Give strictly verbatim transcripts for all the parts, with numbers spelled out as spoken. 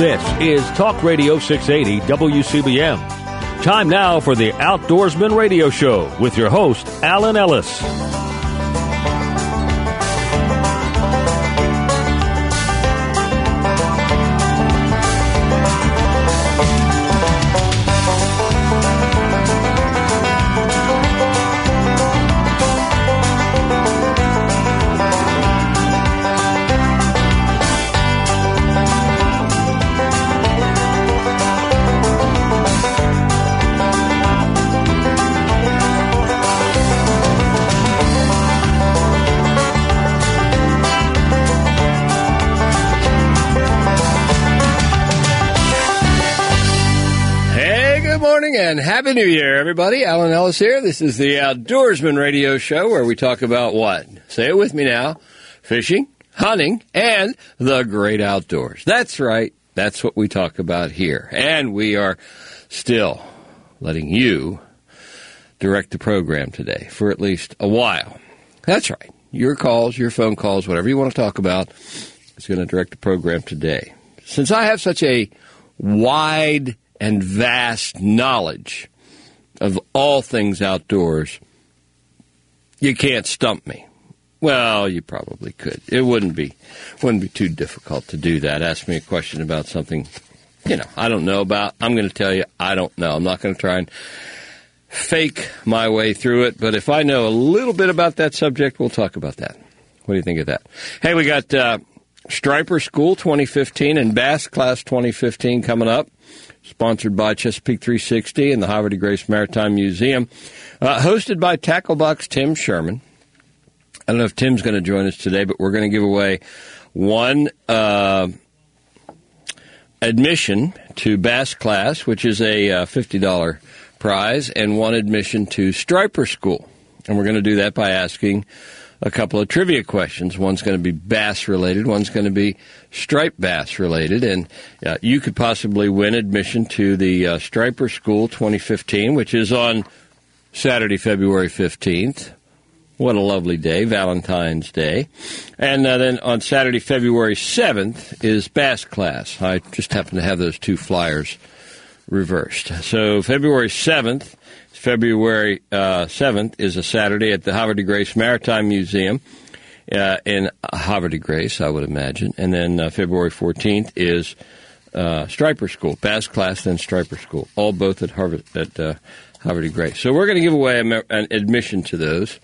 This is Talk Radio six eighty W C B M. Time now for the Outdoorsman Radio Show with your host, Alan Ellis. And Happy New Year, everybody. Alan Ellis here. This is the Outdoorsman Radio Show where we talk about what? Say it with me now. Fishing, hunting, and the great outdoors. That's right. That's what we talk about here. And we are still letting you direct the program today for at least a while. That's right. Your calls, your phone calls, whatever you want to talk about is going to direct the program today. Since I have such a wide and vast knowledge of all things outdoors, you can't stump me. Well, you probably could. It wouldn't be wouldn't be too difficult to do that. Ask me a question about something, you know, I don't know about. I'm going to tell you I don't know. I'm not going to try and fake my way through it, but if I know a little bit about that subject, we'll talk about that. What do you think of that? Hey, we got uh, Striper School twenty fifteen and Bass Class twenty fifteen coming up. Sponsored by Chesapeake three sixty and the Havre de Grace Maritime Museum. Uh, hosted by Tacklebox Tim Sherman. I don't know if Tim's going to join us today, but we're going to give away one uh, admission to Bass Class, which is a uh, fifty dollars prize, and one admission to Striper School. And we're going to do that by asking a couple of trivia questions. One's going to be bass-related. One's going to be striped bass-related. And uh, you could possibly win admission to the uh, Striper School twenty fifteen, which is on Saturday, February fifteenth. What a lovely day, Valentine's Day. And uh, then on Saturday, February seventh is Bass Class. I just happen to have those two flyers reversed. So February seventh, February uh, seventh is a Saturday at the Havre de Grace Maritime Museum uh, in Havre de Grace, I would imagine. And then uh, February fourteenth is uh, Striper School, Bass Class, then Striper School, all both at, Harvard, at uh, Havre de Grace. So we're going to give away a, an admission to those.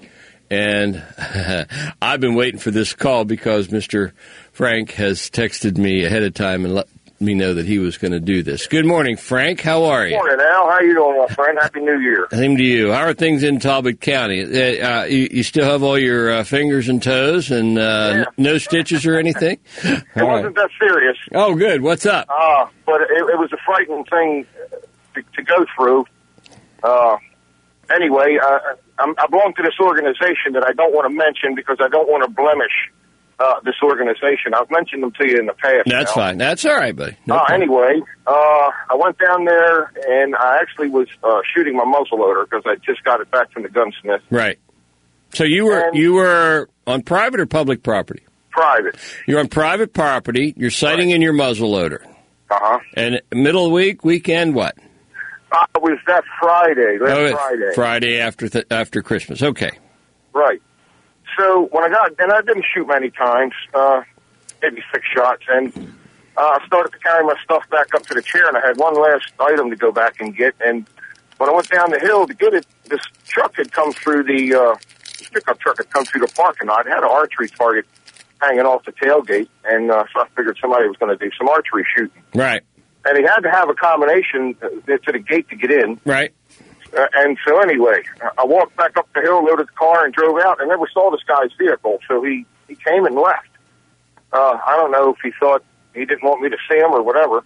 And I've been waiting for this call because Mister Frank has texted me ahead of time and let me know that he was going to do this. Good morning, Frank. How are you? Good morning, Al. How you doing, my friend? Happy New Year. Same to you. How are things in Talbot County? Uh, you, you still have all your uh, fingers and toes and uh, yeah. n- no stitches or anything? It all wasn't right. that serious. Oh, good. What's up? Uh, but it, it was a frightening thing to, to go through. Uh, anyway, I, I'm, I belong to this organization that I don't want to mention because I don't want to blemish Uh, this organization. I've mentioned them to you in the past. That's now. Fine. That's all right, buddy. No uh, anyway, uh, I went down there, and I actually was uh, shooting my muzzleloader because I just got it back from the gunsmith. Right. So you were and you were on private or public property? Private. You're on private property. You're sighting right. in your muzzleloader. Uh-huh. And middle of the week, weekend, what? Uh, it was that Friday, last oh, Friday. Friday after th- after Christmas. Okay. Right. So when I got, and I didn't shoot many times, uh, maybe six shots, and uh, I started to carry my stuff back up to the chair, and I had one last item to go back and get. And when I went down the hill to get it, this truck had come through the, uh, this pickup truck had come through the parking lot. It had an archery target hanging off the tailgate, and uh, so I figured somebody was going to do some archery shooting. Right. And he had to have a combination to the gate to get in. Right. Uh, and so anyway, I walked back up the hill, loaded the car, and drove out, and never saw this guy's vehicle. So he, he came and left. Uh, I don't know if he thought he didn't want me to see him or whatever.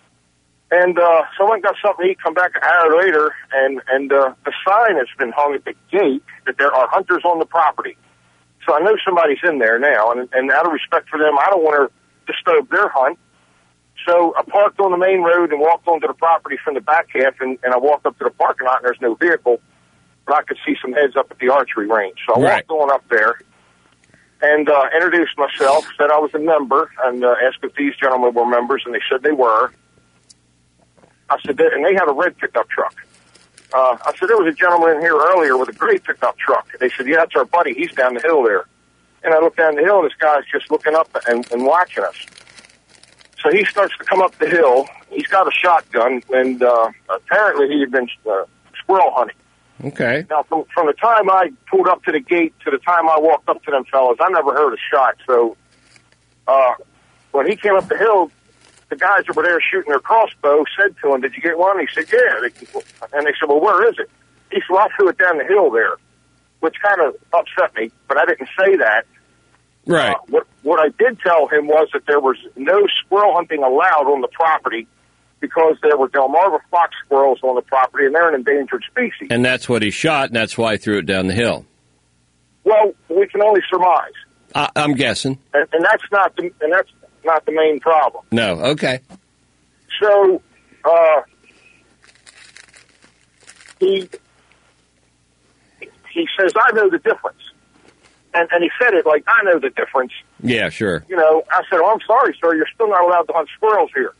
And uh, so I went and got something to eat, come back an hour later, and, and uh, the sign has been hung at the gate that there are hunters on the property. So I know somebody's in there now, and, and out of respect for them, I don't want to disturb their hunt. So I parked on the main road and walked onto the property from the back half, and, and I walked up to the parking lot, and there's no vehicle, but I could see some heads up at the archery range. So I right. walked on up there, and uh, introduced myself, said I was a member, and uh, asked if these gentlemen were members, and they said they were. I said, that, and they had a red pickup truck. Uh, I said, there was a gentleman in here earlier with a gray pickup truck. They said, yeah, that's our buddy. He's down the hill there. And I look down the hill, and this guy's just looking up and, and watching us. So he starts to come up the hill. He's got a shotgun, and uh, apparently he had been uh, squirrel hunting. Okay. Now, from, from the time I pulled up to the gate to the time I walked up to them fellas, I never heard a shot. So uh, when he came up the hill, the guys that were there shooting their crossbow said to him, did you get one? He said, yeah. And they said, well, where is it? He said, well, I threw it down the hill there, which kind of upset me, but I didn't say that. Right. Uh, what, what I did tell him was that there was no squirrel hunting allowed on the property because there were Delmarva fox squirrels on the property, and they're an endangered species. And that's what he shot, and that's why he threw it down the hill. Well, we can only surmise. I, I'm guessing. And, and that's not the and that's not the main problem. No. Okay. So uh, he he says, I know the difference. And, and he said it like, I know the difference. Yeah, sure. You know, I said, oh, I'm sorry, sir. You're still not allowed to hunt squirrels here.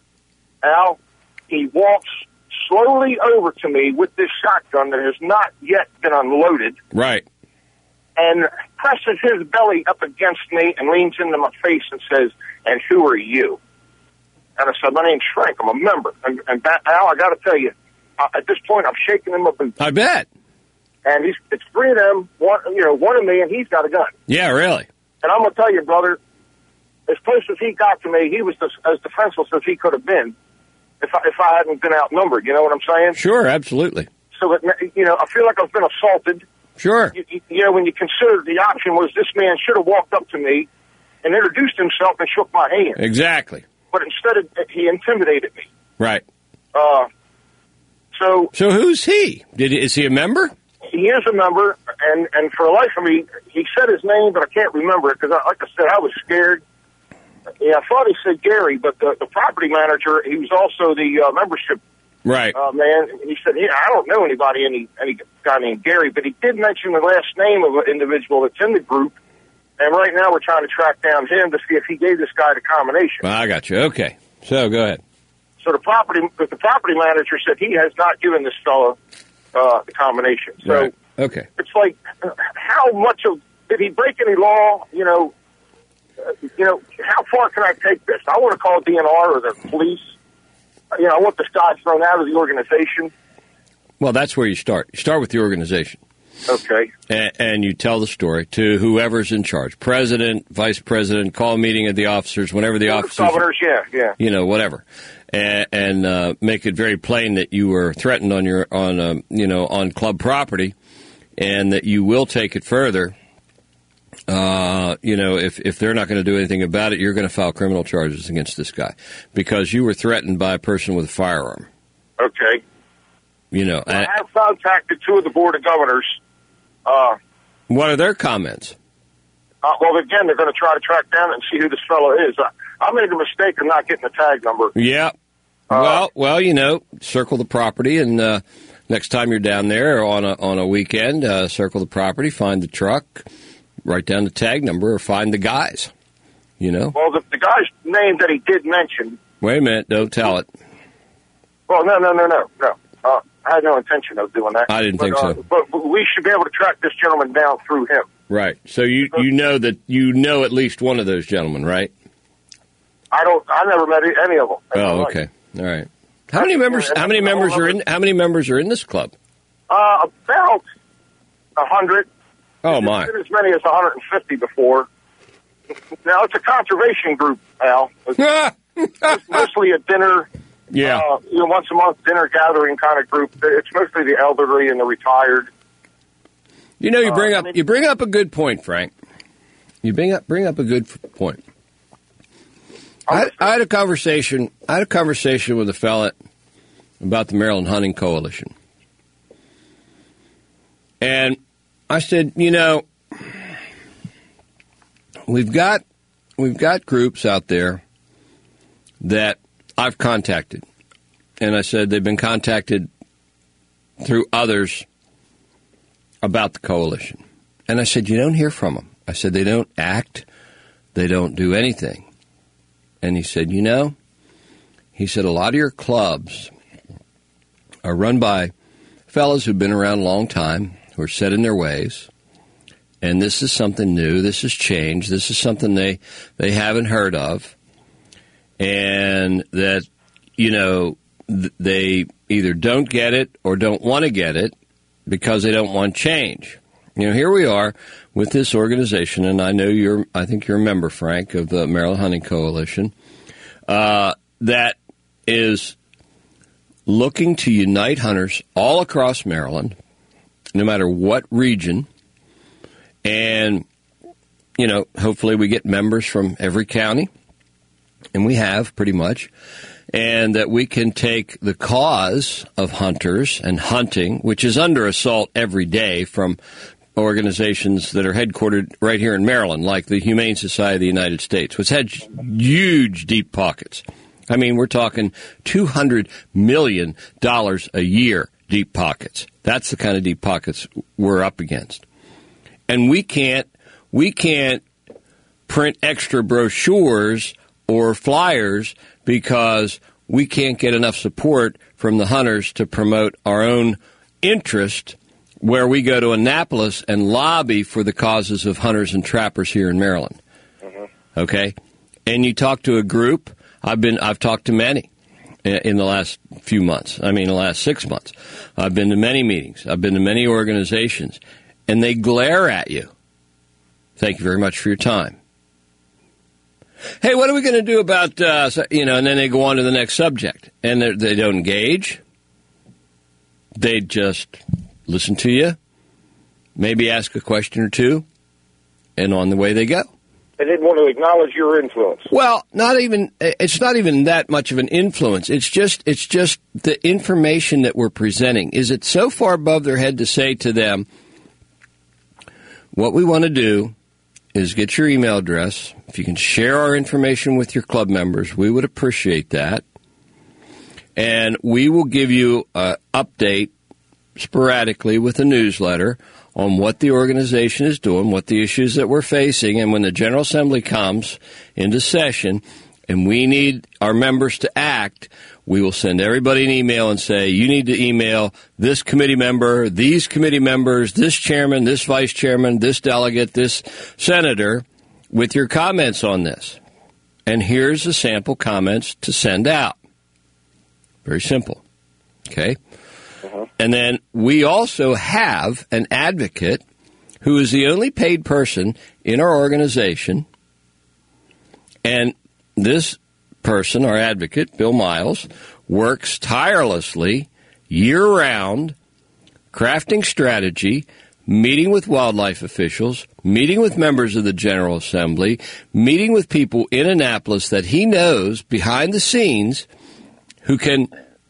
Al, he walks slowly over to me with this shotgun that has not yet been unloaded. Right. And presses his belly up against me and leans into my face and says, and who are you? And I said, my name's Frank. I'm a member. And, and that, Al, I got to tell you, uh, at this point, I'm shaking him up. And, I bet. And he's, it's three of them, one, you know, one of me, and he's got a gun. Yeah, really. And I'm going to tell you, brother, as close as he got to me, he was as, as defenseless as he could have been if I, if I hadn't been outnumbered. You know what I'm saying? Sure, absolutely. So, that, you know, I feel like I've been assaulted. Sure. You, you, you know, when you consider the option was this man should have walked up to me and introduced himself and shook my hand. Exactly. But instead, of, he intimidated me. Right. Uh, so, so who's he? Did is he a member? He is a member, and, and for the life of me, he said his name, but I can't remember it because, like I said, I was scared. Yeah, I thought he said Gary, but the, the property manager, he was also the uh, membership right. uh, man. He said, yeah, I don't know anybody, any any guy named Gary, but he did mention the last name of an individual that's in the group, and right now we're trying to track down him to see if he gave this guy the combination. Well, I got you. Okay. So go ahead. So the property the property manager said he has not given this fellow uh, the combination. So right. Okay. It's like, how much of, did he break any law? You know, uh, you know, how far can I take this? I want to call D N R or the police. You know, I want this guy thrown out of the organization. Well, that's where you start. You start with the organization. Okay. And, and you tell the story to whoever's in charge. President, vice president, call a meeting of the officers, whenever the officers... Governors, yeah, yeah. You know, whatever. And, and uh, make it very plain that you were threatened on your, on, um, you know, on club property, and that you will take it further. Uh, you know, if, if they're not going to do anything about it, you're going to file criminal charges against this guy because you were threatened by a person with a firearm. Okay. You know, well, I have contacted two of the board of governors. Uh, what are their comments? Uh, well, again, they're going to try to track down and see who this fellow is. I, I made a mistake of not getting the tag number. Yeah. Uh, well, well, you know, circle the property, and uh, next time you're down there on a on a weekend, uh, circle the property, find the truck, write down the tag number, or find the guys. You know. Well, the, the guy's name that he did mention. Wait a minute! Don't tell it. Well, no, no, no, no, no. Uh, I had no intention of doing that. I didn't but, think uh, so. But we should be able to track this gentleman down through him. Right. So you, you know that you know at least one of those gentlemen, right? I don't. I never met any of them. Oh, okay. All right. How many members? How many members are in? How many members are in this club? Uh, about a hundred. Oh my! There's been as many as one hundred fifty before. Now it's a conservation group, Al. It's, it's mostly a dinner. Yeah. Uh, you know, once a month dinner gathering kind of group. It's mostly the elderly and the retired. You know, you bring uh, up I mean, you bring up a good point, Frank. You bring up bring up a good point. I, I had a conversation. I had a conversation with a fella about the Maryland Hunting Coalition, and I said, you know, we've got we've got groups out there that I've contacted, and I said they've been contacted through others about the coalition, and I said you don't hear from them. I said, they don't act. They don't do anything. And he said, you know, he said, a lot of your clubs are run by fellas who've been around a long time, who are set in their ways. And this is something new. This has changed. This is something they, they haven't heard of. And that, you know, th- they either don't get it or don't want to get it because they don't want change. You know, here we are with this organization, and I know you're, I think you're a member, Frank, of the Maryland Hunting Coalition, uh, that is looking to unite hunters all across Maryland, no matter what region. And, you know, hopefully we get members from every county, and we have pretty much, and that we can take the cause of hunters and hunting, which is under assault every day from organizations that are headquartered right here in Maryland, like the Humane Society of the United States, which had huge, deep pockets. I mean, we're talking two hundred million dollars a year deep pockets. That's the kind of deep pockets we're up against. And we can't, we can't print extra brochures or flyers because we can't get enough support from the hunters to promote our own interest, where we go to Annapolis and lobby for the causes of hunters and trappers here in Maryland. Mm-hmm. Okay? And you talk to a group, I've been, I've talked to many in the last few months. I mean, the last six months. I've been to many meetings. I've been to many organizations. And they glare at you. Thank you very much for your time. Hey, what are we going to do about, uh, you know, and then they go on to the next subject. And they don't engage. They just listen to you, maybe ask a question or two, and on the way they go. They didn't want to acknowledge your influence. Well, not even, it's not even that much of an influence. It's just, it's just the information that we're presenting. Is it so far above their head to say to them, what we want to do is get your email address. If you can share our information with your club members, we would appreciate that. And we will give you an update sporadically with a newsletter on what the organization is doing, what the issues that we're facing, and when the General Assembly comes into session and we need our members to act, we will send everybody an email and say, you need to email this committee member, these committee members, this chairman, this vice chairman, this delegate, this senator, with your comments on this. And here's the sample comments to send out. Very simple. Okay? Uh-huh. And then we also have an advocate who is the only paid person in our organization. And this person, our advocate, Bill Miles, works tirelessly year-round, crafting strategy, meeting with wildlife officials, meeting with members of the General Assembly, meeting with people in Annapolis that he knows behind the scenes who can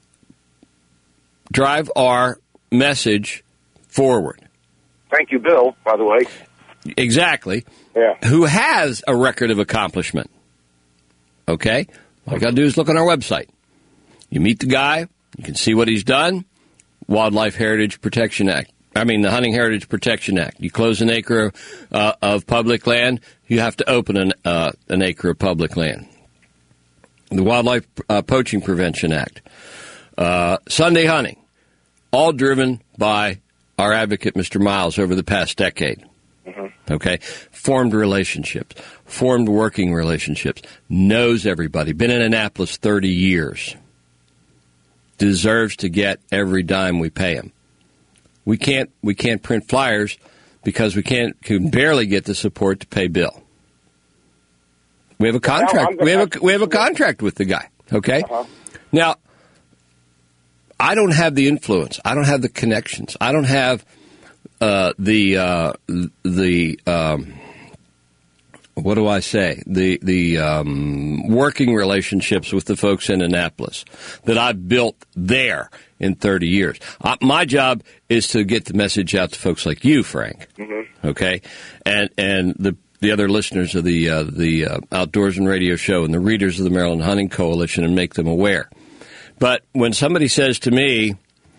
drive our message forward. Thank you, Bill, by the way. Exactly. Yeah. Who has a record of accomplishment. Okay? All you got to do is look on our website. You meet the guy. You can see what he's done. Wildlife Heritage Protection Act. I mean, the Hunting Heritage Protection Act. You close an acre uh, of public land, you have to open an, uh, an acre of public land. The Wildlife uh, Poaching Prevention Act. Uh, Sunday hunting. All driven by our advocate, Mister Miles, over the past decade. Mm-hmm. Okay? Formed relationships. Formed working relationships. Knows everybody. Been in Annapolis thirty years. Deserves to get every dime we pay him. We can't we can't print flyers because we can't can barely get the support to pay Bill. We have a contract. We have a we have a contract with the guy. Okay. Uh-huh. Now, I don't have the influence. I don't have the connections. I don't have uh, the uh, the um, what do I say? The the um, working relationships with the folks in Annapolis that I've built there in thirty years. Uh, my job is to get the message out to folks like you, Frank. Mm-hmm. Okay, and and the the other listeners of the uh, the uh, Outdoorsman Radio Show and the readers of the Maryland Hunting Coalition, and make them aware. But when somebody says to me,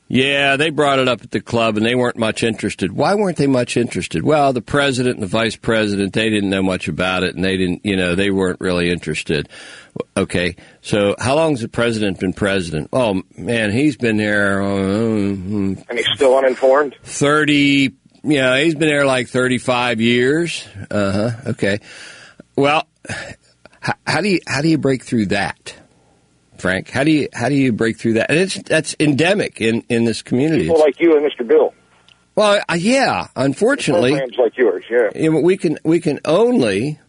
Yeah, they brought it up at the club, and they weren't much interested. Why weren't they much interested? Well, the president and the vice president, they didn't know much about it, and they didn't, you know, they weren't really interested. Okay, so how long has the president been president? Oh, man, he's been there. Uh, and he's still uninformed? thirty, you know, he's been there like thirty-five years. Uh-huh, okay. Well, how, how do you how do you break through that? Frank, how do you how do you break through that? And it's that's endemic in, in this community. People like you and Mister Bill. Well, uh, yeah. Unfortunately, programs like yours. Yeah. You know, we can we can only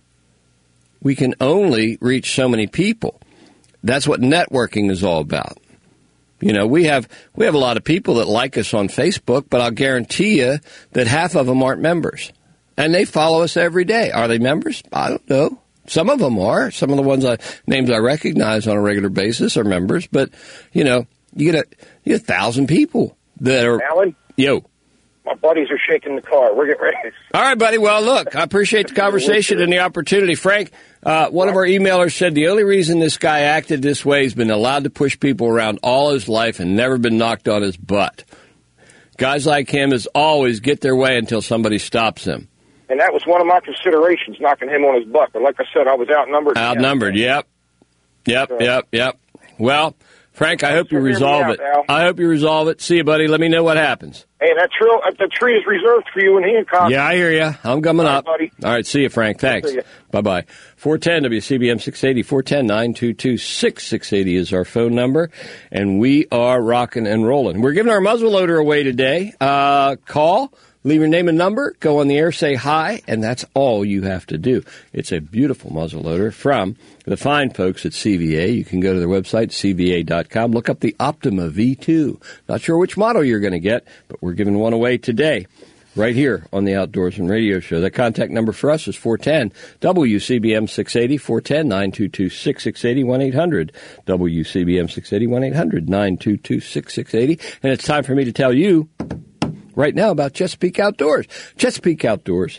we can only reach so many people. That's what networking is all about. You know, we have we have a lot of people that like us on Facebook, but I'll guarantee you that half of them aren't members, and they follow us every day. Are they members? I don't know. Some of them are. Some of the ones I, names I recognize on a regular basis are members. But, you know, you get a, you get a thousand people that are... Alan? Yo. My buddies are shaking the car. We're getting ready. All right, buddy. Well, look, I appreciate the conversation and the opportunity. Frank, uh, one of our emailers said the only reason this guy acted this way is been allowed to push people around all his life and never been knocked on his butt. Guys like him is always get their way until somebody stops them. And that was one of my considerations, knocking him on his butt. But like I said, I was outnumbered. Outnumbered, yep. Yep, so. yep, yep. Well, Frank, I hope you resolve out, it. Al. I hope you resolve it. See you, buddy. Let me know what happens. Hey, that, tree, that tree is reserved for you in Hancock. Yeah, I hear you. I'm coming All up. right, buddy. All right, see you, Frank. Thanks. Bye-bye. four ten W C B M six eighty, four one zero, nine two two, six six eight zero is our phone number, and we are rocking and rolling. We're giving our muzzleloader away today. Uh, call. Leave your name and number, go on the air, say hi, and that's all you have to do. It's a beautiful muzzleloader from the fine folks at C V A. You can go to their website, C V A dot com. Look up the Optima V two. Not sure which model you're going to get, but we're giving one away today, right here on the Outdoorsman Radio Show. The contact number for us is four one zero W C B M six eighty, four one zero, nine two two, six six eight zero, one eight hundred W C B M six eighty, one eight hundred, nine two two, six six eight zero. And it's time for me to tell you right now about Chesapeake Outdoors. Chesapeake Outdoors.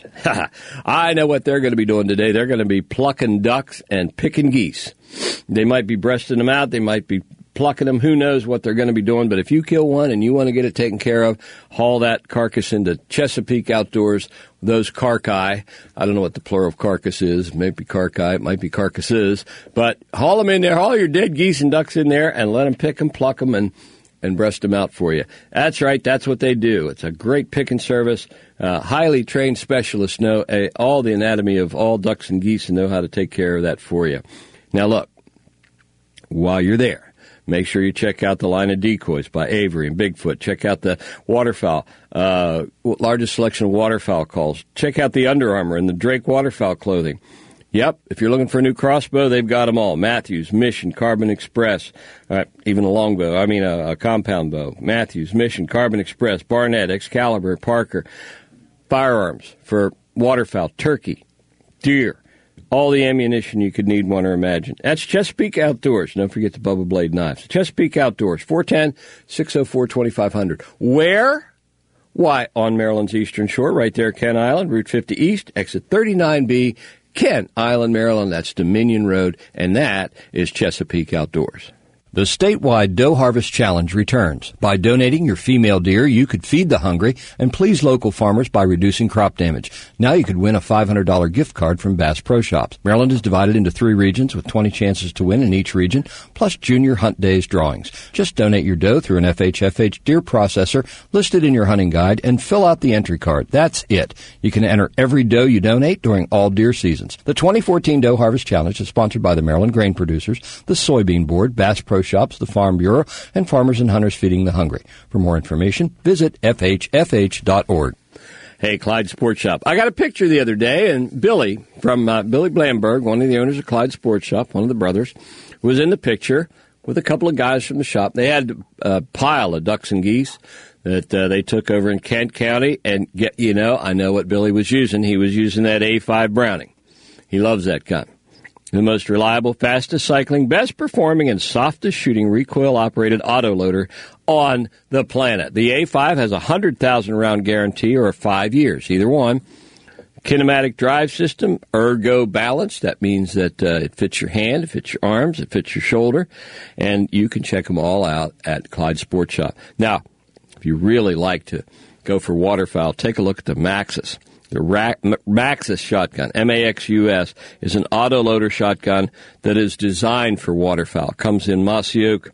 I know what they're going to be doing today. They're going to be plucking ducks and picking geese. They might be breasting them out. They might be plucking them. Who knows what they're going to be doing. But if you kill one and you want to get it taken care of, haul that carcass into Chesapeake Outdoors. Those carcass, I don't know what the plural of carcass is. Maybe carcass. It might be carcasses. But haul them in there. Haul your dead geese and ducks in there and let them pick them, pluck them, and and breast them out for you. That's right. That's what they do. It's a great picking service. Uh, highly trained specialists know uh, all the anatomy of all ducks and geese and know how to take care of that for you. Now, look, while you're there, make sure you check out the line of decoys by Avery and Bigfoot. Check out the waterfowl, uh, largest selection of waterfowl calls. Check out the Under Armour and the Drake waterfowl clothing. Yep, if you're looking for a new crossbow, they've got them all. Matthews, Mission, Carbon Express, uh, even a longbow, I mean a, a compound bow. Matthews, Mission, Carbon Express, Barnett, Excalibur, Parker. Firearms for waterfowl, turkey, deer, all the ammunition you could need, want, or imagine. That's Chesapeake Outdoors. Don't forget the Bubba Blade knives. Chesapeake Outdoors, four one zero, six oh four, two five zero zero. Where? Why, on Maryland's Eastern Shore, right there, Kent Island, Route fifty East, exit thirty-nine B, Kent Island, Maryland. That's Dominion Road, and that is Chesapeake Outdoors. The statewide Doe Harvest Challenge returns. By donating your female deer, you could feed the hungry and please local farmers by reducing crop damage. Now you could win a five hundred dollars gift card from Bass Pro Shops. Maryland is divided into three regions with twenty chances to win in each region, plus Junior Hunt Days drawings. Just donate your doe through an F H F H deer processor listed in your hunting guide and fill out the entry card. That's it. You can enter every doe you donate during all deer seasons. The twenty fourteen Doe Harvest Challenge is sponsored by the Maryland Grain Producers, the Soybean Board, Bass Pro Shops, the Farm Bureau, and Farmers and Hunters Feeding the Hungry. For more information, visit F H F H dot org. Hey, Clyde Sports Shop. I got a picture the other day, and Billy from uh, Billy Blamberg, one of the owners of Clyde Sports Shop, one of the brothers, was in the picture with a couple of guys from the shop. They had a pile of ducks and geese that uh, they took over in Kent County, and get, you know, I know what Billy was using. He was using that A five Browning. He loves that gun. The most reliable, fastest cycling, best performing, and softest shooting recoil-operated autoloader on the planet. The A five has a one hundred thousand round guarantee or five years, either one. Kinematic drive system, ergo balance. That means that uh, it fits your hand, it fits your arms, it fits your shoulder, and you can check them all out at Clyde Sports Shop. Now, if you really like to go for waterfowl, take a look at the Maxus. The Ra- Maxus shotgun, M A X U S, is an autoloader shotgun that is designed for waterfowl. Comes in Mossy Oak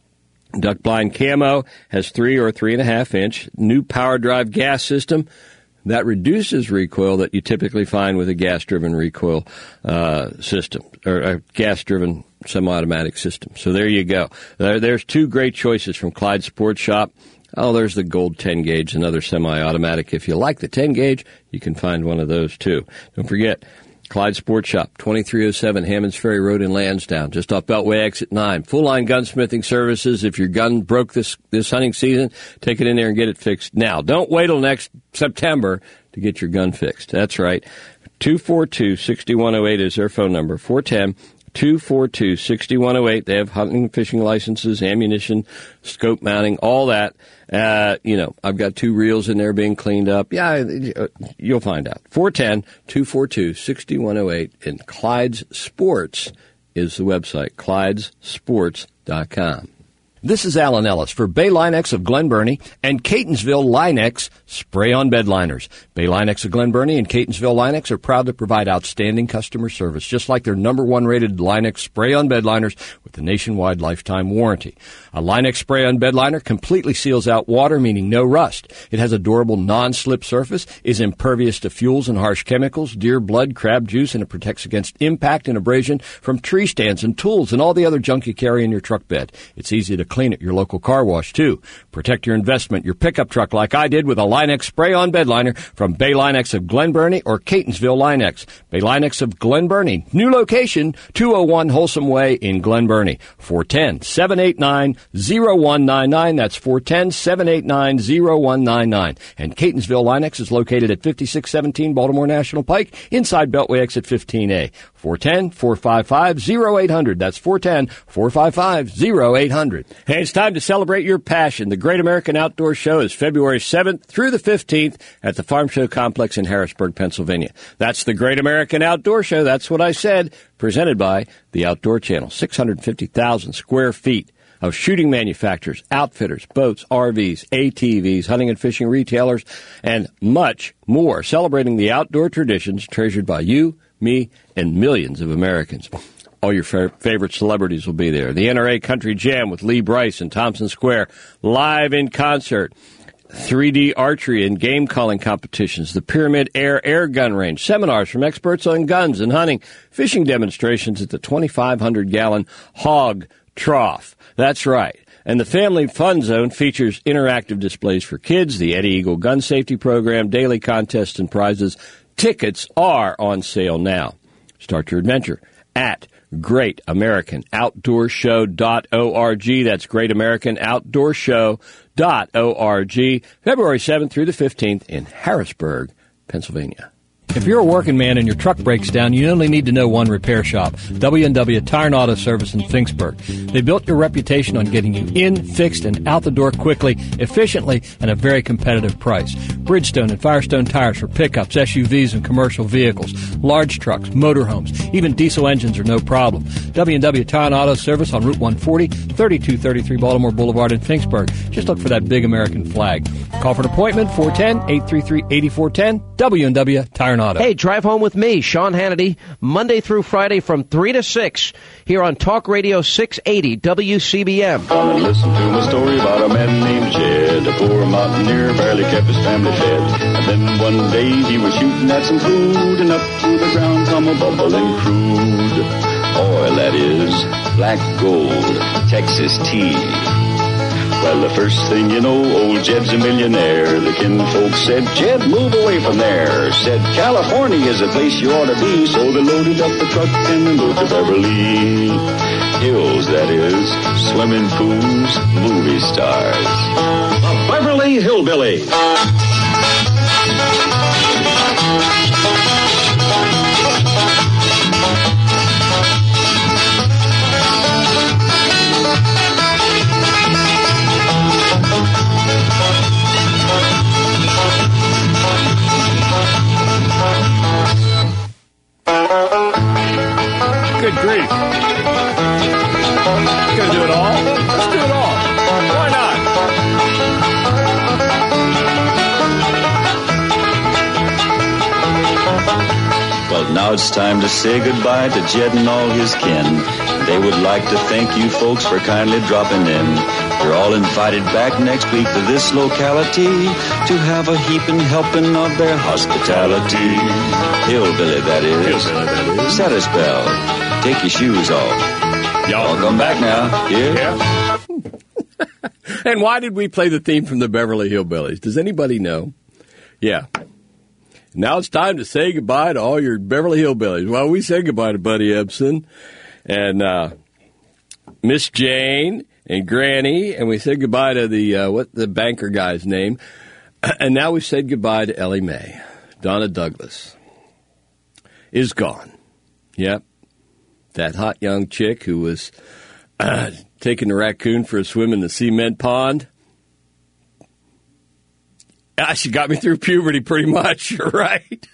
duck blind camo, has three or three and a half inch new power drive gas system that reduces recoil that you typically find with a gas-driven recoil uh, system or a gas-driven semi-automatic system. So there you go. There, there's two great choices from Clyde Sports Shop. Oh, there's the Gold ten gauge, another semi-automatic. If you like the ten gauge, you can find one of those too. Don't forget, Clyde Sports Shop, twenty-three oh seven Hammonds Ferry Road in Lansdowne, just off Beltway Exit nine. Full-line gunsmithing services. If your gun broke this, this hunting season, take it in there and get it fixed now. Don't wait till next September to get your gun fixed. That's right. two four two, six one oh eight is their phone number, four one zero, two four two, six one oh eight. They have hunting and fishing licenses, ammunition, scope mounting, all that. Uh, you know, I've got two reels in there being cleaned up. Yeah, you'll find out. four one zero, two four two, six one oh eight. And Clyde's Sports is the website, clydes sports dot com. This is Alan Ellis for Bay Linex of Glen Burnie and Catonsville Linex Spray-On Bed Liners. Bay Linex of Glen Burnie and Catonsville Linex are proud to provide outstanding customer service, just like their number one rated Linex Spray-On Bed Liners with the nationwide lifetime warranty. A Linex Spray-On Bed Liner completely seals out water, meaning no rust. It has a durable non-slip surface, is impervious to fuels and harsh chemicals, deer blood, crab juice, and it protects against impact and abrasion from tree stands and tools and all the other junk you carry in your truck bed. It's easy to clean at your local car wash, too. Protect your investment, your pickup truck, like I did with a Linex Spray-On Bed Liner from Bay Linex of Glen Burnie or Catonsville Linex. Bay Linex of Glen Burnie. New location, two oh one Wholesome Way in Glen Burnie. four one zero, seven eight nine, oh one nine nine. That's four one zero, seven eight nine, oh one nine nine. And Catonsville Linex is located at fifty-six seventeen Baltimore National Pike, inside Beltway Exit fifteen A. four one zero, four five five, oh eight hundred. That's four one zero, four five five, oh eight hundred. Hey, it's time to celebrate your passion. The Great American Outdoor Show is February seventh through the fifteenth at the Farm Show Complex in Harrisburg, Pennsylvania. That's the Great American Outdoor Show. That's what I said. Presented by the Outdoor Channel. six hundred fifty thousand square feet of shooting manufacturers, outfitters, boats, R Vs, A T Vs, hunting and fishing retailers, and much more. Celebrating the outdoor traditions treasured by you, me, and millions of Americans. All your fa- favorite celebrities will be there. The N R A Country Jam with Lee Bryce in Thompson Square, live in concert. three D archery and game calling competitions, the Pyramid Air Air Gun Range, seminars from experts on guns and hunting, fishing demonstrations at the twenty-five hundred gallon hog trough. That's right. And the Family Fun Zone features interactive displays for kids, the Eddie Eagle Gun Safety Program, daily contests and prizes. Tickets are on sale now. Start your adventure at Great American Outdoor Show dot org. That's Great American Outdoor Show dot org. February seventh through the fifteenth in Harrisburg, Pennsylvania. If you're a working man and your truck breaks down, you only need to know one repair shop, W and W Tire and Auto Service in Finksburg. They built your reputation on getting you in, fixed, and out the door quickly, efficiently, and at a very competitive price. Bridgestone and Firestone tires for pickups, S U Vs, and commercial vehicles, large trucks, motorhomes, even diesel engines are no problem. W and W Tire and Auto Service on Route one forty, thirty-two thirty-three Baltimore Boulevard in Finksburg. Just look for that big American flag. Call for an appointment, four one zero, eight three three, eight four one zero, W and W Tire and Auto. Hey, drive home with me, Sean Hannity, Monday through Friday from three to six here on Talk Radio six eighty W C B M. Come and listen to my story about a man named Jed, a poor mountaineer, barely kept his family fed. And then one day he was shooting at some food, and up to the ground come a bubbling crude oil, that is, black gold, Texas tea. Well, the first thing you know, old Jed's a millionaire. The kinfolk said, Jed, move away from there. Said, California is a place you ought to be. So they loaded up the truck and they moved to Beverly Hills, that is, swimming pools, movie stars. The Beverly Hillbillies. Good grief. Gonna do it all? Let's do it all. Why not? Now it's time to say goodbye to Jed and all his kin. They would like to thank you folks for kindly dropping in. You're all invited back next week to this locality to have a heaping helping of their hospitality. Hillbilly, that is. Hillbilly, that is. Set a spell. Take your shoes off. Y'all come back now. Here. Yeah. And why did we play the theme from the Beverly Hillbillies? Does anybody know? Yeah. Now it's time to say goodbye to all your Beverly Hillbillies. Well, we say goodbye to Buddy Ebsen and uh, Miss Jane and Granny, and we said goodbye to the uh, what the banker guy's name, and now we said goodbye to Ellie Mae. Donna Douglas is gone. Yep, that hot young chick who was uh, taking the raccoon for a swim in the cement pond. Ah, she got me through puberty pretty much, right?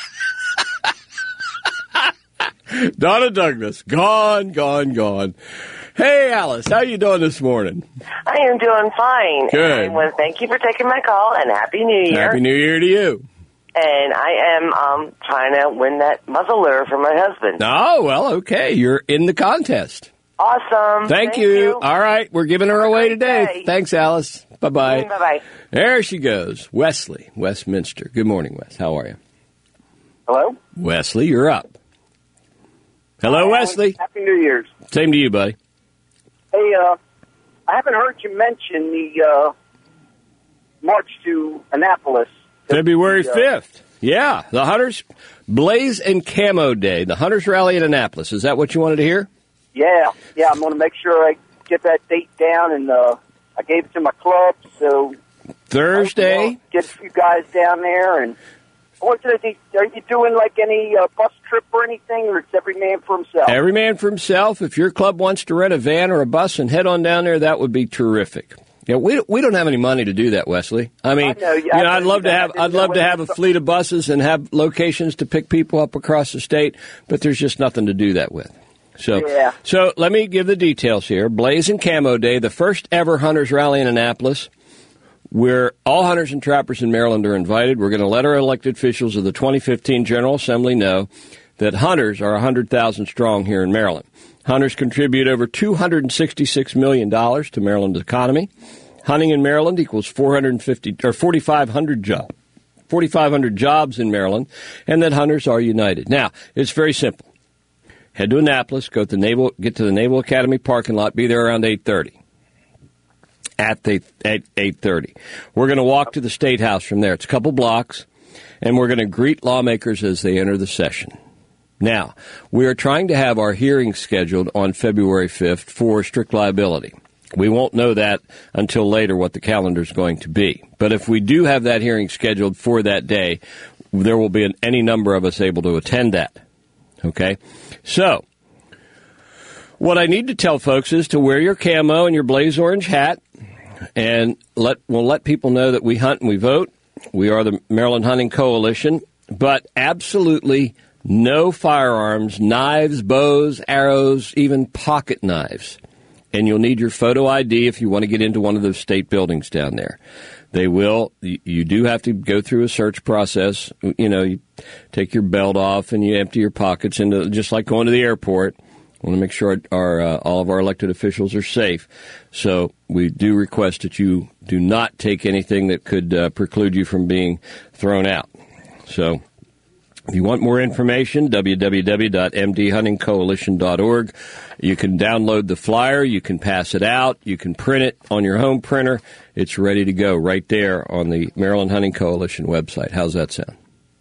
Donna Douglas, gone, gone, gone. Hey, Alice, how you doing this morning? I am doing fine. Good. Well, thank you for taking my call, and Happy New Year. Happy New Year to you. And I am um, trying to win that muzzle lure for my husband. Oh, well, okay. You're in the contest. Awesome. Thank, Thank you. you. All right, we're giving her away today. day. Thanks, Alice. Bye-bye. Bye-bye. There she goes. Wesley, Westminster. Good morning, Wes. How are you? Hello? Wesley, you're up. Hello, Wesley. Happy New Year's. Same to you, buddy. Hey, uh, I haven't heard you mention the uh, march to Annapolis. February The, uh, fifth. Yeah, the Hunters Blaze and Camo Day, the Hunters Rally in Annapolis. Is that what you wanted to hear? Yeah, yeah, I'm going to make sure I get that date down, and uh, I gave it to my club, so... Thursday. I'll get a few guys down there, and... What are you doing, like, any uh, bus trip or anything, or it's every man for himself? Every man for himself. If your club wants to rent a van or a bus and head on down there, that would be terrific. Yeah, we we don't have any money to do that, Wesley. I mean, I know, you I know, know I'd love to that. have I didn't I'd love know to whether have a it's- fleet of buses and have locations to pick people up across the state, but there's just nothing to do that with. So, Yeah. so let me give the details here. Blaze and Camo Day, the first ever Hunters Rally in Annapolis. Where all hunters and trappers in Maryland are invited. We're going to let our elected officials of the twenty fifteen General Assembly know that hunters are one hundred thousand strong here in Maryland. Hunters contribute over two hundred sixty-six million dollars to Maryland's economy. Hunting in Maryland equals four hundred fifty or forty-five hundred jobs. forty-five hundred jobs in Maryland, and that hunters are united. Now, it's very simple. Head to Annapolis, go to the Naval, get to the Naval Academy parking lot, be there around eight thirty. At the at eight thirty, we're going to walk to the State House from there. It's a couple blocks, and we're going to greet lawmakers as they enter the session. Now, we are trying to have our hearing scheduled on February fifth for strict liability. We won't know that until later what the calendar is going to be. But if we do have that hearing scheduled for that day, there will be an, any number of us able to attend that. Okay, so. What I need to tell folks is to wear your camo and your blaze orange hat, and let we'll let people know that we hunt and we vote. We are the Maryland Hunting Coalition, but absolutely no firearms, knives, bows, arrows, even pocket knives. And you'll need your photo I D if you want to get into one of those state buildings down there. They will. You do have to go through a search process. You know, you take your belt off and you empty your pockets into, just like going to the airport. We want to make sure our uh, all of our elected officials are safe. So we do request that you do not take anything that could uh, preclude you from being thrown out. So if you want more information, w w w dot m d hunting coalition dot org. You can download the flyer. You can pass it out. You can print it on your home printer. It's ready to go right there on the Maryland Hunting Coalition website. How's that sound?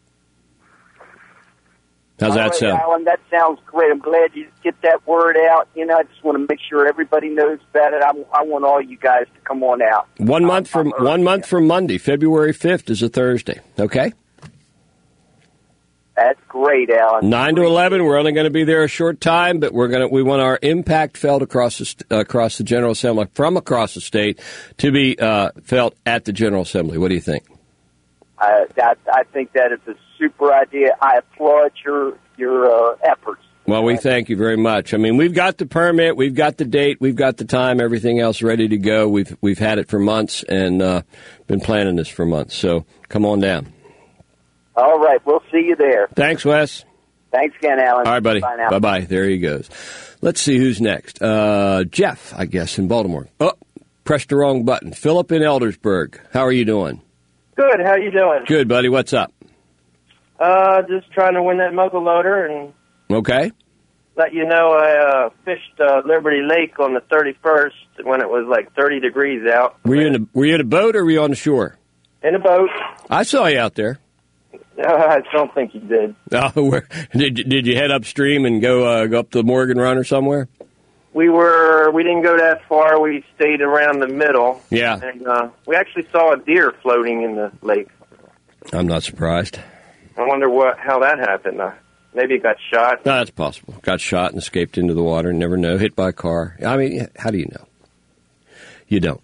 How's that All right, sound? Alan, that sounds great. I'm glad you get that word out. You know, I just want to make sure everybody knows about it. I, I want all you guys to come on out. One month I'm, from I'm one month from Monday, February fifth is a Thursday. Okay, That's great, Alan. nine to eleven. We're only going to be there a short time, but we're going to. We want our impact felt across the st- across the General Assembly from across the state to be uh, felt at the General Assembly. What do you think? I, I, I think that is a super idea. I applaud your your uh, efforts. Well, we thank you very much. I mean, we've got the permit, we've got the date, we've got the time, everything else ready to go. We've we've had it for months and uh, been planning this for months. So come on down. All right, we'll see you there. Thanks, Wes. Thanks again, Alan. All right, buddy. Bye now. Bye-bye. There he goes. Let's see who's next. Uh, Jeff, I guess, in Baltimore. Oh, pressed the wrong button. Philip in Eldersburg. How are you doing? Good. How you doing? Good, buddy. What's up? Uh, just trying to win that muzzleloader and Okay. let you know I uh, fished uh, Liberty Lake on the thirty-first when it was like thirty degrees out. Were you in a, were you in a boat or were you on the shore? In a boat. I saw you out there. Uh, I don't think you did. Oh, where, did did you head upstream and go uh, go up the Morgan Run or somewhere? We were. We didn't go that far. We stayed around the middle. Yeah. And uh, we actually saw a deer floating in the lake. I'm not surprised. I wonder what how that happened. Uh, maybe it got shot. No, that's possible. Got shot and escaped into the water. Never know. Hit by a car. I mean, how do you know? You don't.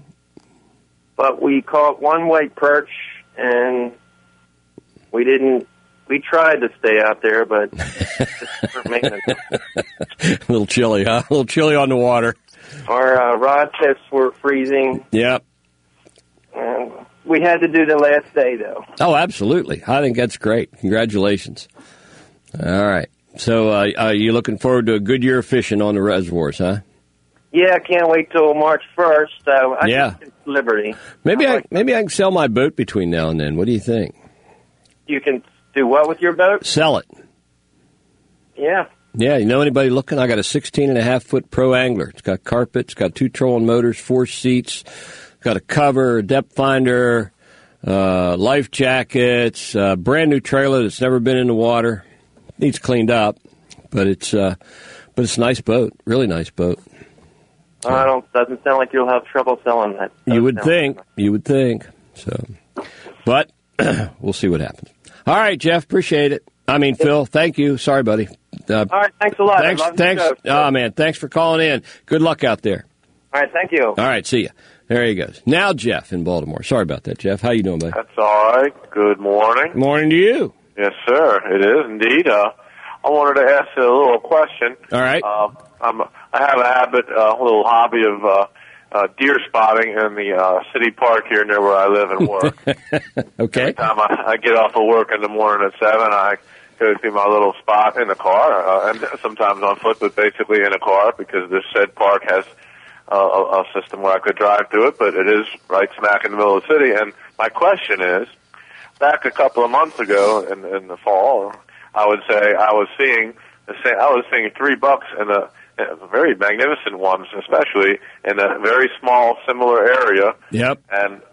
But we caught one white perch, and we didn't. We tried to stay out there, but just weren't making it. A little chilly, huh? A little chilly on the water. Our uh, rod tips were freezing. Yep. And we had to do the last day, though. Oh, absolutely. I think that's great. Congratulations. All right. So uh, are you looking forward to a good year of fishing on the reservoirs, huh? Yeah, I can't wait till March first. Uh, I Yeah. think it's Liberty. Maybe I, like- maybe I can sell my boat between now and then. What do you think? You can do what with your boat? Sell it. Yeah. Yeah, you know anybody looking? I got a sixteen and a half foot Pro Angler. It's got carpet, it's got two trolling motors, four seats, got a cover, a depth finder, uh, life jackets, uh, brand new trailer that's never been in the water. Needs cleaned up, but it's uh, but it's a nice boat, really nice boat. I don't. Doesn't sound like you'll have trouble selling that. You would Doesn't think, sound- you would think. So, but we'll see what happens. All right, Jeff, appreciate it. I mean, Phil, thank you. Sorry, buddy. Uh, All right, thanks a lot. Thanks, I love your thanks. show. Oh man, thanks for calling in. Good luck out there. All right, thank you. All right, see ya. There he goes. Now, Jeff in Baltimore. Sorry about that, Jeff. How you doing, buddy? That's all right. Good morning. Morning to you. Yes, sir. It is indeed. Uh, I wanted to ask you a little question. All right. Uh, I'm, I have a habit, uh, a little hobby of uh, uh, deer spotting in the uh, city park here near where I live and work. Okay. Every time I, I get off of work in the morning at seven, I go through my little spot in the car, uh, and sometimes on foot, but basically in a car because this said park has uh, a, a system where I could drive through it, but it is right smack in the middle of the city. And my question is, back a couple of months ago in, in the fall, I would say I was seeing the same, I was seeing three bucks in a, in a very magnificent ones, especially in a very small, similar area. Yep. And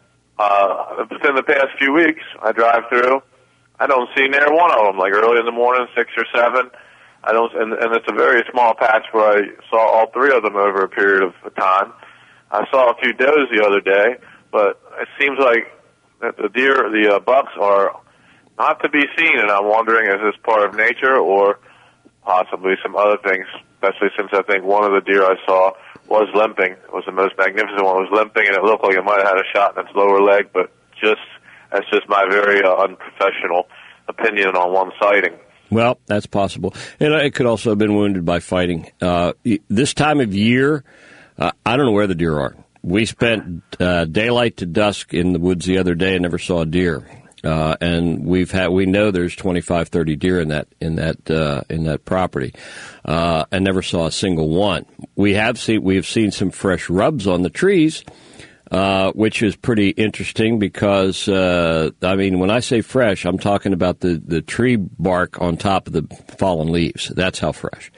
uh, within the past few weeks, I drive through. I don't see near one of them. Like early in the morning, six or seven. I don't, and, and it's a very small patch where I saw all three of them over a period of time. I saw a few does the other day, but it seems like that the deer, the uh, bucks are not to be seen, and I'm wondering, is this part of nature or possibly some other things, especially since I think one of the deer I saw was limping. It was the most magnificent one. It was limping, and it looked like it might have had a shot in its lower leg, but just that's just my very uh, unprofessional opinion on one sighting. Well, that's possible. And it could also have been wounded by fighting. Uh, this time of year, uh, I don't know where the deer are. We spent uh, daylight to dusk in the woods the other day and never saw a deer. Uh, and we've had, we know there's twenty-five, thirty deer in that, in that, uh, in that property, uh, and never saw a single one. We have seen, we have seen some fresh rubs on the trees, uh, which is pretty interesting because, uh, I mean, when I say fresh, I'm talking about the, the tree bark on top of the fallen leaves. That's how fresh.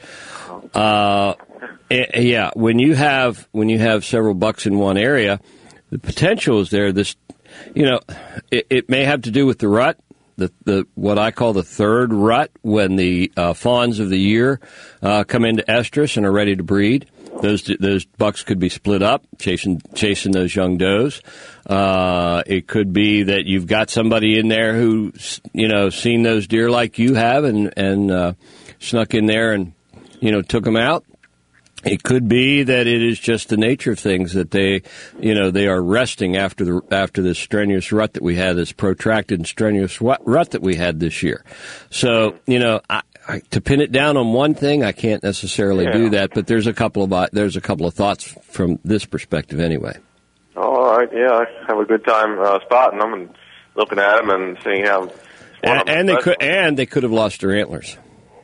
Uh, yeah, when you have, when you have several bucks in one area, the potential is there. This, you know, it, it may have to do with the rut, the the what I call the third rut, when the uh, fawns of the year uh, come into estrus and are ready to breed. Those those bucks could be split up, chasing chasing those young does. Uh, it could be that you've got somebody in there who, you know, seen those deer like you have and and uh, snuck in there and, you know, took them out. It could be that it is just the nature of things that they, you know, they are resting after the after this strenuous rut that we had, this protracted and strenuous rut that we had this year. So, you know, I, I, to pin it down on one thing, I can't necessarily yeah. do that. But there's a couple of there's a couple of thoughts from this perspective, anyway. All right, yeah, I have a good time uh, spotting them and looking at them and seeing how. And, and they could and they could have lost their antlers.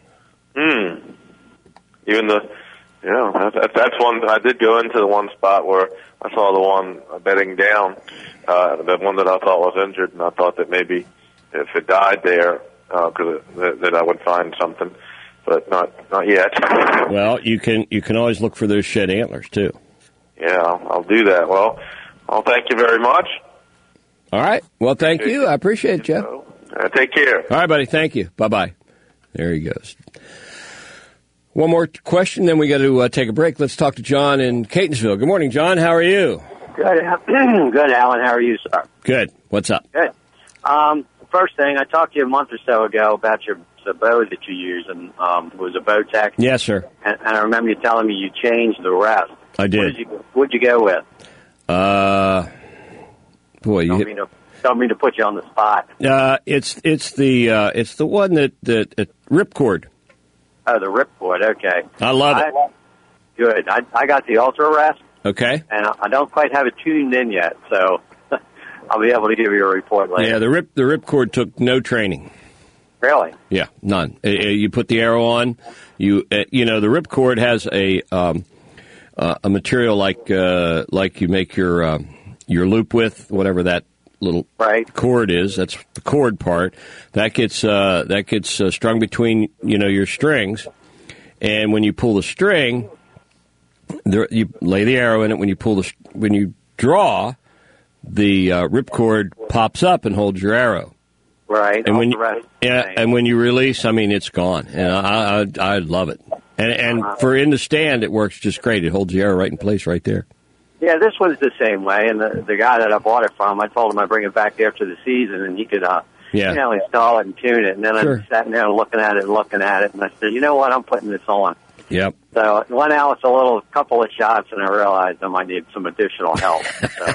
Hmm. Even the, you know, that's, that's one, I did go into the one spot where I saw the one bedding down, uh, the one that I thought was injured, and I thought that maybe if it died there, uh, cause it, that, that I would find something, but not, not yet. Well, you can, you can always look for those shed antlers, too. Yeah, I'll, I'll do that. Well, I'll thank you very much. All right. Well, thank you. I appreciate it, Jeff. Uh, take care. All right, buddy. Thank you. Bye-bye. There he goes. One more question, then we got to uh, take a break. Let's talk to John in Catonsville. Good morning, John. How are you? Good, good, Alan. How are you, sir? Good. What's up? Good. Um, first thing, I talked to you a month or so ago about your the bow that you use, and um, it was a bow tech. Yes, sir. And, and I remember you telling me you changed the rest. I did. What did you, what'd you go with? Uh, boy, you don't hit, mean to don't mean to put you on the spot. Uh, it's it's the uh, it's the one that that uh, ripcord. Oh, the ripcord. Okay. I love I, it. Good. I I got the Ultra Rest. Okay. And I, I don't quite have it tuned in yet, so I'll be able to give you a report later. Yeah, the rip the ripcord took no training. Really? Yeah, none. Uh, you put the arrow on. You uh, you know the ripcord has a um, uh, a material like uh, like you make your um, your loop with, whatever that little right. cord is. That's the cord part. That gets uh, that gets uh, strung between you know your strings, and when you pull the string, there, you lay the arrow in it. When you pull the when you draw, the uh, ripcord pops up and holds your arrow. Right. And when you, rest yeah, and when you release, I mean, it's gone. And I, I, I love it. And, and for in the stand, it works just great. It holds the arrow right in place right there. Yeah, this one's the same way. And the, the guy that I bought it from, I told him I'd bring it back after the season, and he could, uh, yeah. you know, install it and tune it. And then sure. I sat there looking at it and looking at it, and I said, you know what, I'm putting this on. Yep. So it went out with a little couple of shots, and I realized I might need some additional help. So.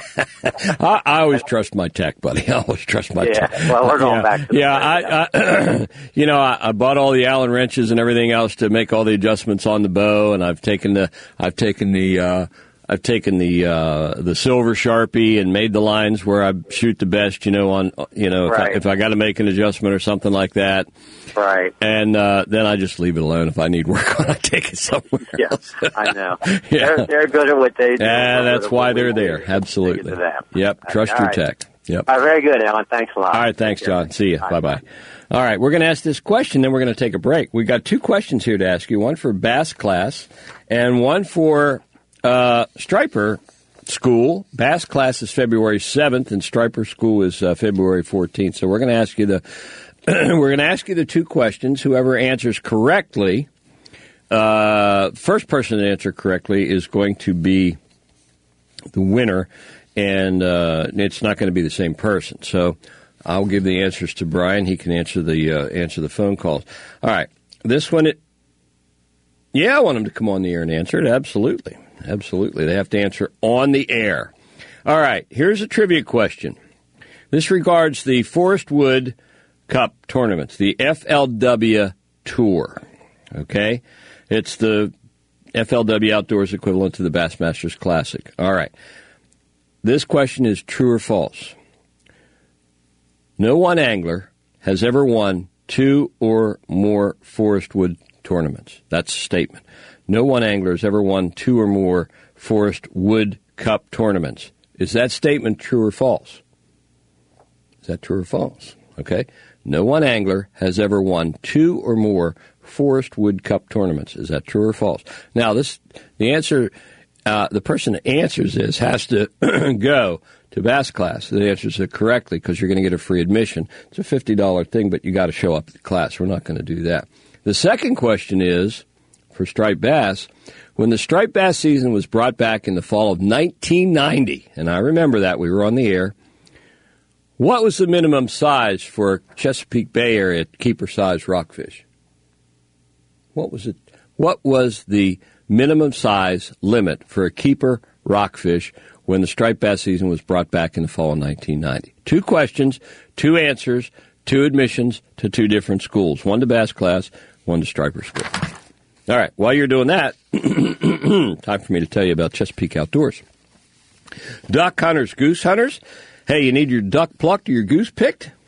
I, I always trust my tech, buddy. I always trust my yeah, tech. Well, we're going yeah. back to the Yeah, I, I you know, I, I bought all the Allen wrenches and everything else to make all the adjustments on the bow, and I've taken the, I've taken the, uh, I've taken the uh, the silver Sharpie and made the lines where I shoot the best, you know, on you know if right. I, if I got to make an adjustment or something like that. Right. And uh, then I just leave it alone. If I need work on, I take it somewhere yeah, else. I know. yeah. They're they're good at what they do. Yeah, that's why they're there. Absolutely. Yep. Trust your right. tech. Yep. All right, very good, Alan. Thanks a lot. All right, thanks, John. See you. Bye bye. All right, we're going to ask this question, then we're going to take a break. We've got two questions here to ask you: one for Bass class, and one for uh, Striper School. Bass class is February seventh, and Striper School is uh, February fourteenth. So we're going to ask you the we're going to ask you the two questions. Whoever answers correctly, uh, first person to answer correctly is going to be the winner, and uh, it's not going to be the same person. So I'll give the answers to Brian. He can answer the uh, answer the phone calls. All right, this one, it, yeah, I want him to come on the air and answer it. Absolutely. Absolutely. They have to answer on the air. All right. Here's a trivia question. This regards the Forest Wood Cup tournaments, the F L W Tour. Okay? It's the F L W Outdoors equivalent to the Bassmasters Classic. All right. This question is true or false. No one angler has ever won two or more Forest Wood tournaments. That's a statement. No one angler has ever won two or more Forest Wood Cup tournaments. Is that statement true or false? Is that true or false? Okay. No one angler has ever won two or more Forest Wood Cup tournaments. Is that true or false? Now, this the answer. Uh, the person that answers this has to go to Bass class that answers it correctly, because you're going to get a free admission. It's a fifty dollars thing, but you got to show up at the class. We're not going to do that. The second question is, for striped bass, when the striped bass season was brought back in the fall of nineteen ninety, and I remember that, we were on the air, what was the minimum size for Chesapeake Bay area keeper size rockfish? What was it? What was the minimum size limit for a keeper rockfish when the striped bass season was brought back in the fall of nineteen ninety? Two questions, two answers, two admissions to two different schools. One to Bass class, one to Striper School. All right, while you're doing that, time for me to tell you about Chesapeake Outdoors. Duck hunters, goose hunters. Hey, you need your duck plucked or your goose picked?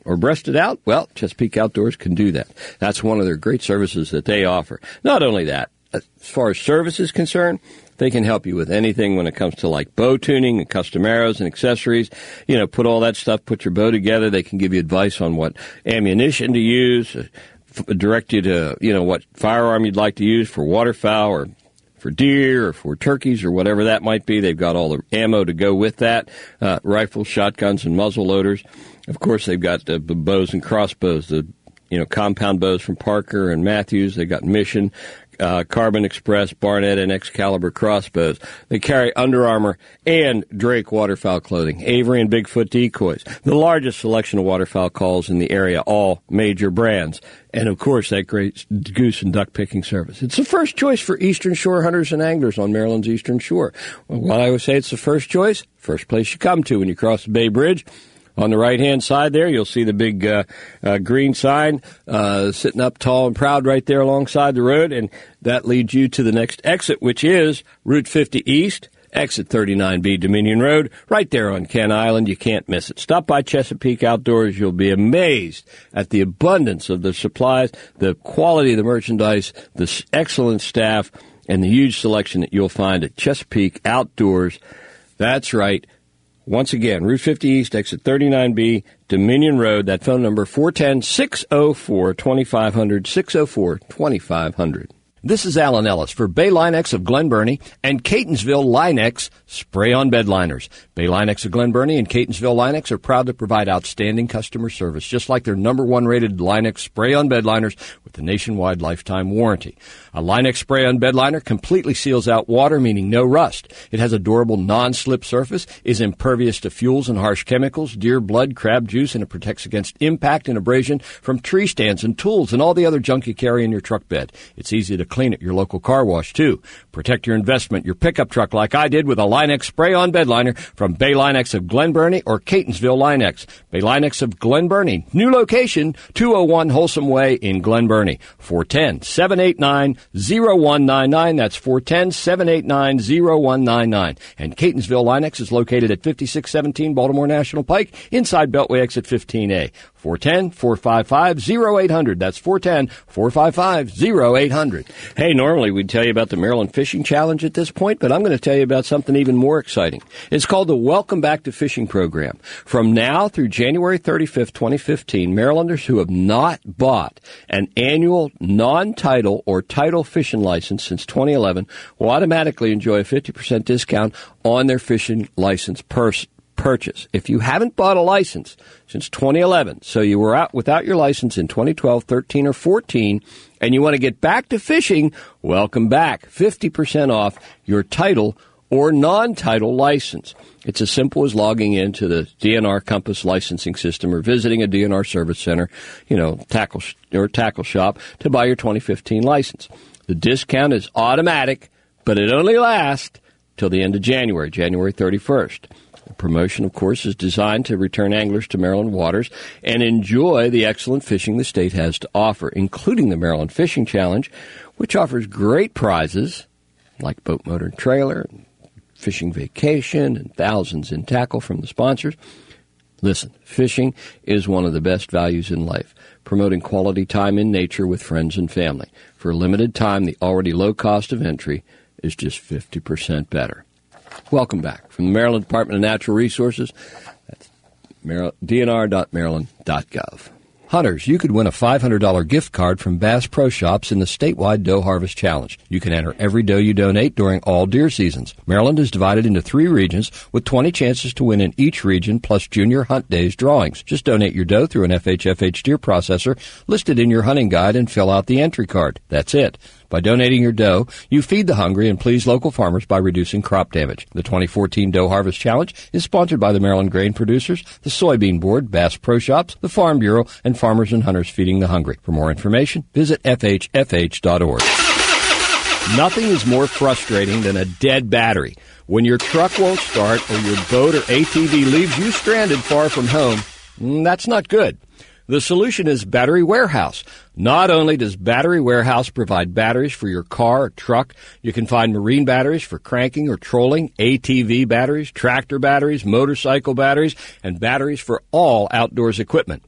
or breasted out? Well, Chesapeake Outdoors can do that. That's one of their great services that they offer. Not only that, as far as service is concerned, they can help you with anything when it comes to like bow tuning and custom arrows and accessories. You know, put all that stuff, put your bow together. They can give you advice on what ammunition to use, uh, f- direct you to, you know, what firearm you'd like to use for waterfowl or for deer or for turkeys or whatever that might be. They've got all the ammo to go with that, uh, rifles, shotguns, and muzzle loaders. Of course, they've got the bows and crossbows, the, you know, compound bows from Parker and Matthews. They've got Mission, uh, Carbon Express, Barnett, and Excalibur crossbows. They carry Under Armour and Drake waterfowl clothing, Avery and Bigfoot decoys, the largest selection of waterfowl calls in the area, all major brands. And, of course, that great goose and duck picking service. It's the first choice for Eastern Shore hunters and anglers on Maryland's Eastern Shore. Well, while I would say it's the first choice, first place you come to when you cross the Bay Bridge. On the right-hand side there, you'll see the big uh, uh, green sign uh, sitting up tall and proud right there alongside the road, and that leads you to the next exit, which is Route fifty East, exit thirty-nine B Dominion Road, right there on Kent Island. You can't miss it. Stop by Chesapeake Outdoors. You'll be amazed at the abundance of the supplies, the quality of the merchandise, the excellent staff, and the huge selection that you'll find at Chesapeake Outdoors. That's right. Once again, Route fifty East, exit thirty-nine B, Dominion Road. That phone number, four one zero, six zero four, two five zero zero, six zero four, two five zero zero. This is Alan Ellis for Bay Linex of Glen Burnie and Catonsville Linex Spray-On Bed Liners. Bay Linex of Glen Burnie and Catonsville Linex are proud to provide outstanding customer service, just like their number one rated Linex Spray-On Bed Liners with the nationwide lifetime warranty. A Linex Spray-On Bed Liner completely seals out water, meaning no rust. It has a durable non-slip surface, is impervious to fuels and harsh chemicals, deer blood, crab juice, and it protects against impact and abrasion from tree stands and tools and all the other junk you carry in your truck bed. It's easy to clean at your local car wash, too. Protect your investment, your pickup truck, like I did with a Linex Spray-On Bed Liner from Bay Linex of Glen Burnie or Catonsville Linex. Bay Linex of Glen Burnie. New location, two oh one Wholesome Way in Glen Burnie. four one zero, seven eight nine, zero one nine nine. That's four one zero, seven eight nine, zero one nine nine. And Catonsville Linex is located at fifty-six seventeen Baltimore National Pike, inside Beltway exit fifteen A. four one zero, four five five, zero eight zero zero. That's four one zero, four five five, zero eight zero zero. Hey, normally we'd tell you about the Maryland Fishing Challenge at this point, but I'm going to tell you about something even more exciting. It's called the Welcome Back to Fishing program. From now through January thirty-fifth, twenty fifteen, Marylanders who have not bought an annual non-title or title fishing license since twenty eleven will automatically enjoy a fifty percent discount on their fishing license purse. Purchase. If you haven't bought a license since twenty eleven, so you were out without your license in twenty twelve, thirteen, or fourteen, and you want to get back to fishing, welcome back. fifty percent off your title or non-title license. It's as simple as logging into the D N R Compass licensing system or visiting a D N R service center, you know, tackle sh- or tackle shop to buy your twenty fifteen license. The discount is automatic, but it only lasts till the end of January, January thirty-first. The promotion, of course, is designed to return anglers to Maryland waters and enjoy the excellent fishing the state has to offer, including the Maryland Fishing Challenge, which offers great prizes like boat, motor, and trailer, fishing vacation, and thousands in tackle from the sponsors. Listen, fishing is one of the best values in life, promoting quality time in nature with friends and family. For a limited time, the already low cost of entry is just fifty percent better. Welcome back. From the Maryland Department of Natural Resources, that's D N R dot maryland dot gov. Hunters, you could win a five hundred dollars gift card from Bass Pro Shops in the statewide Doe Harvest Challenge. You can enter every doe you donate during all deer seasons. Maryland is divided into three regions with twenty chances to win in each region, plus Junior Hunt Days drawings. Just donate your doe through an F H F H deer processor listed in your hunting guide and fill out the entry card. That's it. By donating your doe, you feed the hungry and please local farmers by reducing crop damage. The twenty fourteen Doe Harvest Challenge is sponsored by the Maryland Grain Producers, the Soybean Board, Bass Pro Shops, the Farm Bureau, and Farmers and Hunters Feeding the Hungry. For more information, visit F H F H dot org. Nothing is more frustrating than a dead battery. When your truck won't start or your boat or A T V leaves you stranded far from home, that's not good. The solution is Battery Warehouse. Not only does Battery Warehouse provide batteries for your car or truck, you can find marine batteries for cranking or trolling, A T V batteries, tractor batteries, motorcycle batteries, and batteries for all outdoors equipment.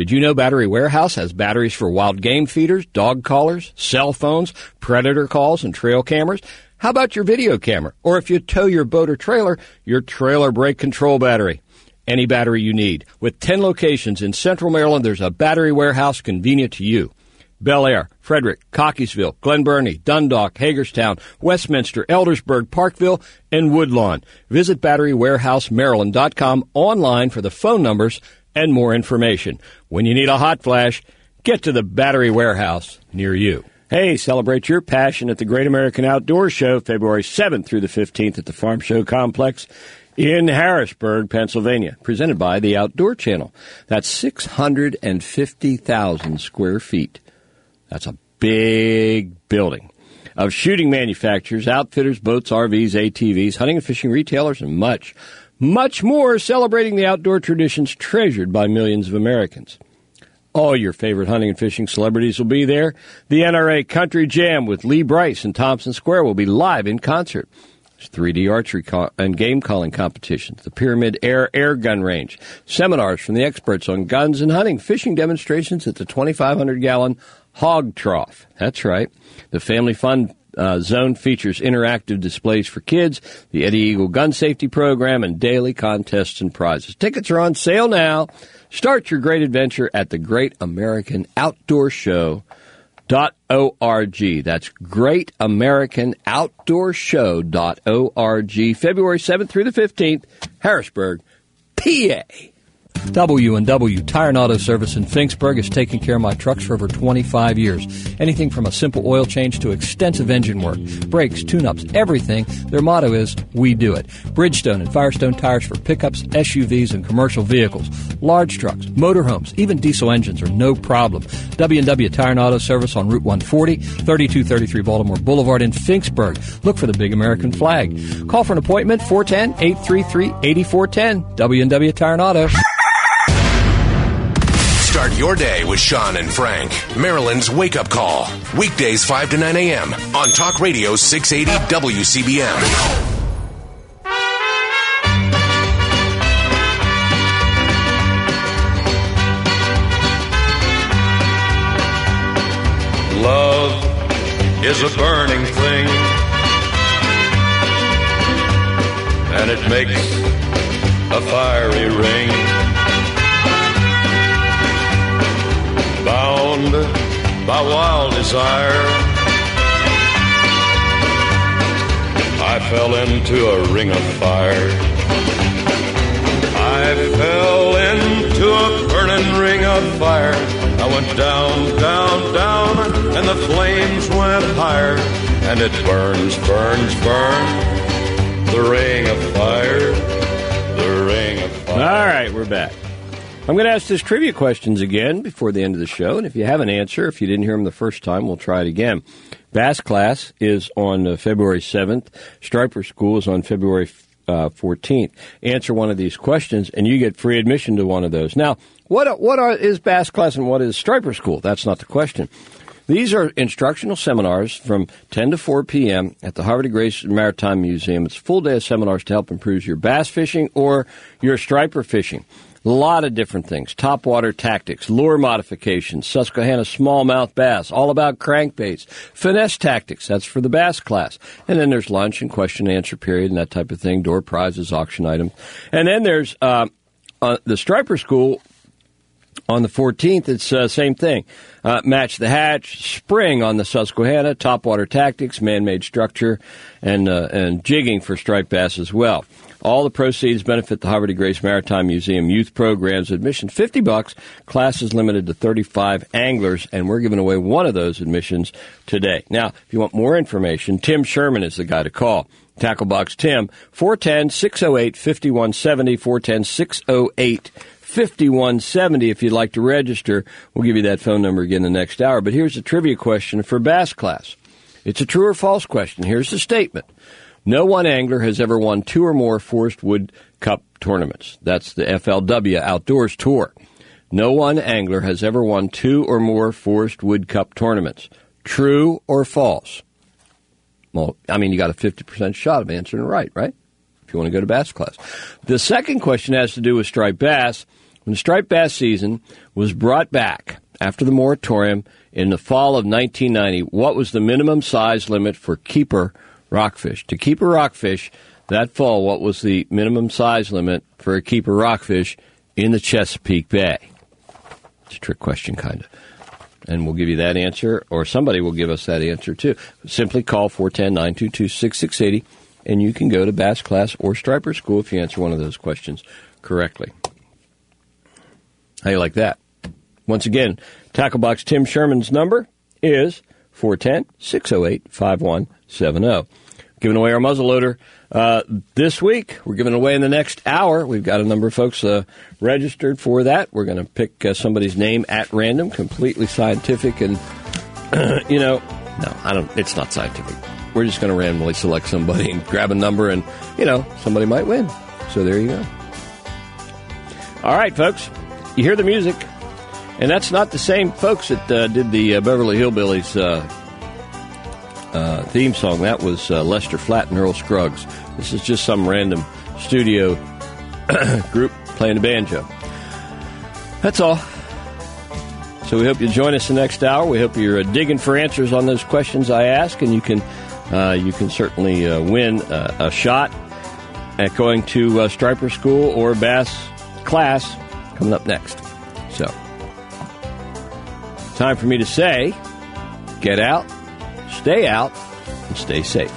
Did you know Battery Warehouse has batteries for wild game feeders, dog collars, cell phones, predator calls, and trail cameras? How about your video camera? Or if you tow your boat or trailer, your trailer brake control battery. Any battery you need. With ten locations in Central Maryland, there's a Battery Warehouse convenient to you. Bel Air, Frederick, Cockeysville, Glen Burnie, Dundalk, Hagerstown, Westminster, Eldersburg, Parkville, and Woodlawn. Visit battery warehouse maryland dot com online for the phone numbers and more information. When you need a hot flash, get to the Battery Warehouse near you. Hey, celebrate your passion at the Great American Outdoors Show, February seventh through the fifteenth at the Farm Show Complex in Harrisburg, Pennsylvania, presented by the Outdoor Channel. That's six hundred fifty thousand square feet. That's a big building of shooting manufacturers, outfitters, boats, R Vs, A T Vs, hunting and fishing retailers, and much, much more, celebrating the outdoor traditions treasured by millions of Americans. All your favorite hunting and fishing celebrities will be there. The N R A Country Jam with Lee Bryce and Thompson Square will be live in concert. There's three D archery co- and game calling competitions, the Pyramid Air Air Gun Range, seminars from the experts on guns and hunting, fishing demonstrations at the twenty-five hundred gallon Hog Trough. That's right. The Family Fun uh, Zone features interactive displays for kids, the Eddie Eagle Gun Safety Program, and daily contests and prizes. Tickets are on sale now. Start your great adventure at the Great American Outdoor Show dot org. That's Great American Outdoor Show dot org. February seventh through the fifteenth, Harrisburg, P A. W and W Tire and Auto Service in Finksburg has taken care of my trucks for over twenty-five years. Anything from a simple oil change to extensive engine work, brakes, tune-ups, everything. Their motto is, we do it. Bridgestone and Firestone tires for pickups, S U Vs, and commercial vehicles. Large trucks, motorhomes, even diesel engines are no problem. W and W Tire and Auto Service on Route one forty, thirty-two thirty-three Baltimore Boulevard in Finksburg. Look for the big American flag. Call for an appointment, four one zero, eight three three, eight four one zero. W and W Tire and Auto. Start your day with Sean and Frank. Maryland's Wake Up Call. Weekdays five to nine a.m. on Talk Radio six eighty W C B M. Love is a burning thing, and it makes a fiery ring. Bound by wild desire, I fell into a ring of fire. I fell into a burning ring of fire. I went down, down, down, and the flames went higher. And it burns, burns, burns, the ring of fire, the ring of fire. All right, we're back. I'm going to ask this trivia questions again before the end of the show, and if you have an answer, if you didn't hear them the first time, we'll try it again. Bass class is on uh, February seventh. Striper School is on February uh, fourteenth. Answer one of these questions, and you get free admission to one of those. Now, what what are, is Bass class and what is Striper School? That's not the question. These are instructional seminars from ten to four p.m. at the Harvard Grace Maritime Museum. It's a full day of seminars to help improve your bass fishing or your striper fishing. A lot of different things. Topwater tactics, lure modifications, Susquehanna smallmouth bass, all about crankbaits, finesse tactics, that's for the bass class. And then there's lunch and question and answer period and that type of thing, door prizes, auction items. And then there's uh, uh, the Striper School on the fourteenth, it's the uh, same thing. Uh, match the hatch, spring on the Susquehanna, topwater tactics, man-made structure, and uh, and jigging for striped bass as well. All the proceeds benefit the Harvard Grace Maritime Museum Youth Programs. Admission fifty bucks. Class is limited to thirty-five anglers, and we're giving away one of those admissions today. Now, if you want more information, Tim Sherman is the guy to call. Tackle Box Tim, four one zero, six zero eight, five one seven zero, four one zero, six zero eight, five one seven zero. If you'd like to register, we'll give you that phone number again the next hour. But here's a trivia question for bass class. It's a true or false question. Here's the statement. No one angler has ever won two or more Forest Wood Cup tournaments. That's the F L W Outdoors Tour. No one angler has ever won two or more Forest Wood Cup tournaments. True or false? Well, I mean, you got a fifty percent shot of answering right, right? If you want to go to bass class. The second question has to do with striped bass. When the striped bass season was brought back after the moratorium in the fall of nineteen ninety, what was the minimum size limit for keeper rockfish? To keep a rockfish that fall, what was the minimum size limit for a keeper rockfish in the Chesapeake Bay? It's a trick question, kind of. And we'll give you that answer, or somebody will give us that answer, too. Simply call four one zero, nine two two, six six eight zero, and you can go to Bass Class or Striper School if you answer one of those questions correctly. How you like that? Once again, Tackle Box Tim Sherman's number is four one zero, six zero eight, five one seven zero. Giving away our muzzleloader uh, this week. We're giving away in the next hour. We've got a number of folks uh, registered for that. We're going to pick uh, somebody's name at random, completely scientific, and you know, no, I don't. It's not scientific. We're just going to randomly select somebody and grab a number, and you know, somebody might win. So there you go. All right, folks, you hear the music, and that's not the same folks that uh, did the uh, Beverly Hillbillies Uh, Uh, theme song. That was uh, Lester Flatt and Earl Scruggs. This is just some random studio group playing the banjo. That's all. So we hope you join us the next hour. We hope you're uh, digging for answers on those questions I ask, and you can uh, you can certainly uh, win uh, a shot at going to uh, Striper School or Bass Class coming up next. So, time for me to say, get out, stay out, and stay safe.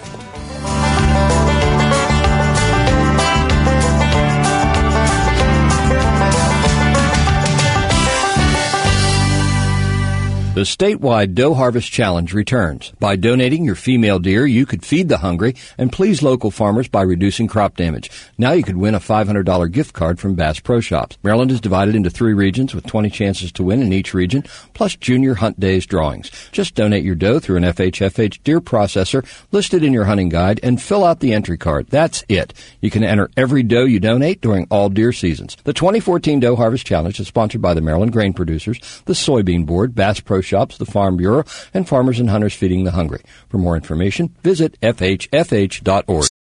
The statewide Doe Harvest Challenge returns. By donating your female deer, you could feed the hungry and please local farmers by reducing crop damage. Now you could win a five hundred dollars gift card from Bass Pro Shops. Maryland is divided into three regions with twenty chances to win in each region, plus Junior Hunt Days drawings. Just donate your doe through an F H F H deer processor listed in your hunting guide and fill out the entry card. That's it. You can enter every doe you donate during all deer seasons. The twenty fourteen Doe Harvest Challenge is sponsored by the Maryland Grain Producers, the Soybean Board, Bass Pro Shops, the Farm Bureau, and Farmers and Hunters Feeding the Hungry. For more information, visit F H F H dot org.